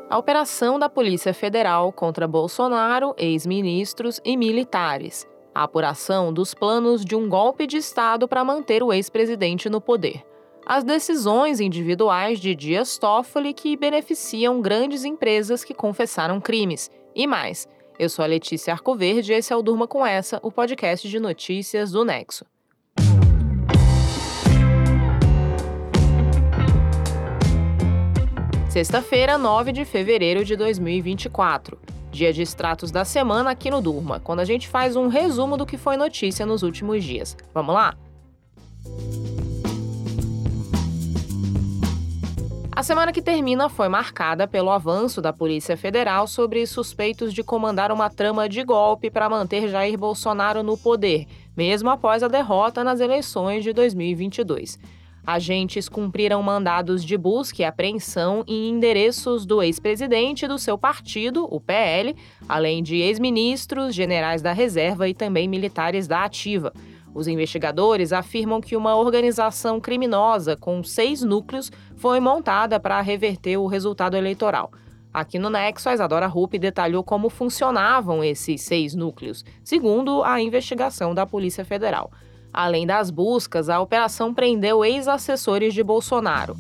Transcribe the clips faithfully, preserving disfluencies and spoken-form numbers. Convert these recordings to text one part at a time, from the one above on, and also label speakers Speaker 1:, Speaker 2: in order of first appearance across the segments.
Speaker 1: A operação da Polícia Federal contra Bolsonaro, ex-ministros e militares. A apuração dos planos de um golpe de Estado para manter o ex-presidente no poder. As decisões individuais de Dias Toffoli que beneficiam grandes empresas que confessaram crimes. E mais. Eu sou a Letícia Arcoverde e esse é o Durma Com Essa, o podcast de notícias do Nexo. Sexta-feira, nove de fevereiro de dois mil e vinte e quatro. Dia de extratos da semana aqui no Durma, quando a gente faz um resumo do que foi notícia nos últimos dias. Vamos lá? A semana que termina foi marcada pelo avanço da Polícia Federal sobre suspeitos de comandar uma trama de golpe para manter Jair Bolsonaro no poder, mesmo após a derrota nas eleições de dois mil e vinte e dois. Agentes cumpriram mandados de busca e apreensão em endereços do ex-presidente e do seu partido, o P L, além de ex-ministros, generais da reserva e também militares da ativa. Os investigadores afirmam que uma organização criminosa com seis núcleos foi montada para reverter o resultado eleitoral. Aqui no Nexo, a Isadora Rupp detalhou como funcionavam esses seis núcleos, segundo a investigação da Polícia Federal. Além das buscas, a operação prendeu ex-assessores de Bolsonaro.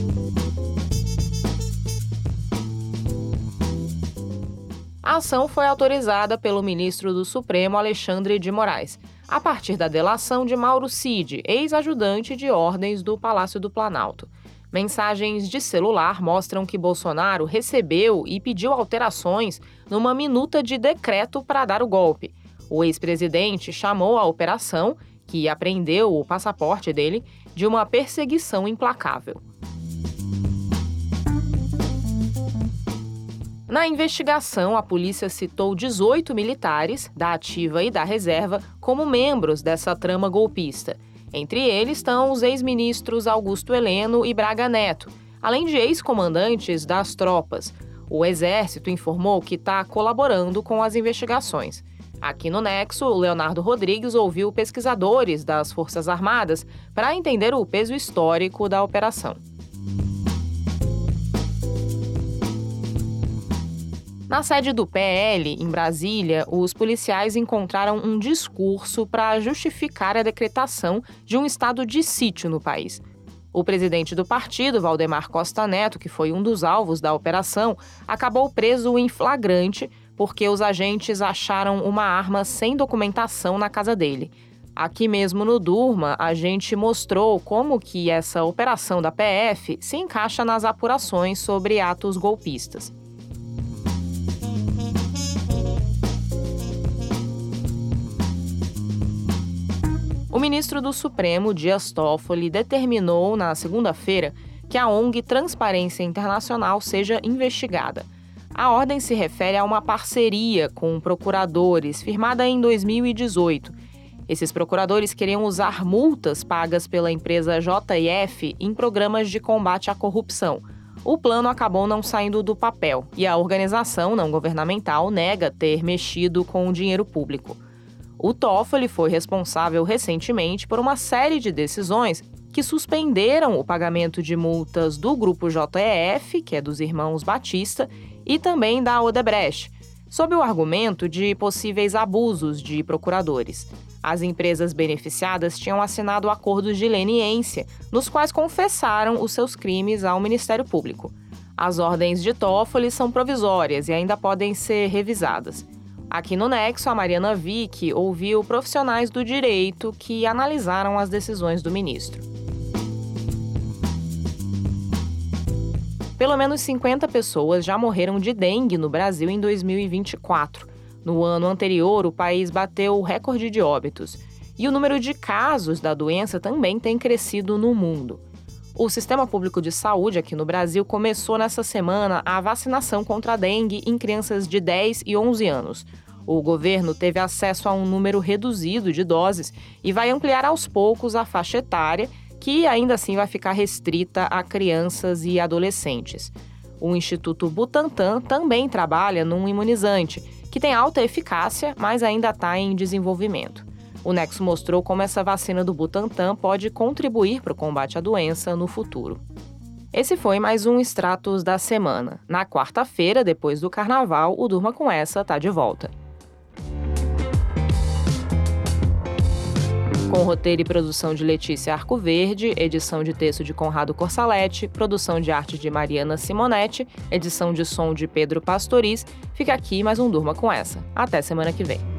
Speaker 1: A ação foi autorizada pelo ministro do Supremo, Alexandre de Moraes, a partir da delação de Mauro Cid, ex-ajudante de ordens do Palácio do Planalto. Mensagens de celular mostram que Bolsonaro recebeu e pediu alterações numa minuta de decreto para dar o golpe. O ex-presidente chamou a operação, que apreendeu o passaporte dele, de uma perseguição implacável. Na investigação, a polícia citou dezoito militares, da ativa e da reserva, como membros dessa trama golpista. Entre eles estão os ex-ministros Augusto Heleno e Braga Neto, além de ex-comandantes das tropas. O Exército informou que está colaborando com as investigações. Aqui no Nexo, o Leonardo Rodrigues ouviu pesquisadores das Forças Armadas para entender o peso histórico da operação. Na sede do P L, em Brasília, os policiais encontraram um discurso para justificar a decretação de um estado de sítio no país. O presidente do partido, Valdemar Costa Neto, que foi um dos alvos da operação, acabou preso em flagrante porque os agentes acharam uma arma sem documentação na casa dele. Aqui mesmo no Durma, a gente mostrou como que essa operação da P F se encaixa nas apurações sobre atos golpistas. O ministro do Supremo, Dias Toffoli, determinou na segunda-feira que a O N G Transparência Internacional seja investigada. A ordem se refere a uma parceria com procuradores, firmada em dois mil e dezoito. Esses procuradores queriam usar multas pagas pela empresa J F em programas de combate à corrupção. O plano acabou não saindo do papel e a organização não governamental nega ter mexido com o dinheiro público. O Toffoli foi responsável recentemente por uma série de decisões que suspenderam o pagamento de multas do Grupo J E F, que é dos irmãos Batista, e também da Odebrecht, sob o argumento de possíveis abusos de procuradores. As empresas beneficiadas tinham assinado acordos de leniência, nos quais confessaram os seus crimes ao Ministério Público. As ordens de Toffoli são provisórias e ainda podem ser revisadas. Aqui no Nexo, a Mariana Vick ouviu profissionais do direito que analisaram as decisões do ministro. Pelo menos cinquenta pessoas já morreram de dengue no Brasil em dois mil e vinte e quatro. No ano anterior, o país bateu o recorde de óbitos. E o número de casos da doença também tem crescido no mundo. O Sistema Público de Saúde aqui no Brasil começou nessa semana a vacinação contra a dengue em crianças de dez e onze anos. O governo teve acesso a um número reduzido de doses e vai ampliar aos poucos a faixa etária, que ainda assim vai ficar restrita a crianças e adolescentes. O Instituto Butantan também trabalha num imunizante, que tem alta eficácia, mas ainda está em desenvolvimento. O Nexo mostrou como essa vacina do Butantan pode contribuir para o combate à doença no futuro. Esse foi mais um Extratos da Semana. Na quarta-feira, depois do Carnaval, o Durma Com Essa tá de volta. Com roteiro e produção de Letícia Arcoverde, edição de texto de Conrado Corsalete, produção de arte de Mariana Simonetti, edição de som de Pedro Pastoriz, fica aqui mais um Durma Com Essa. Até semana que vem.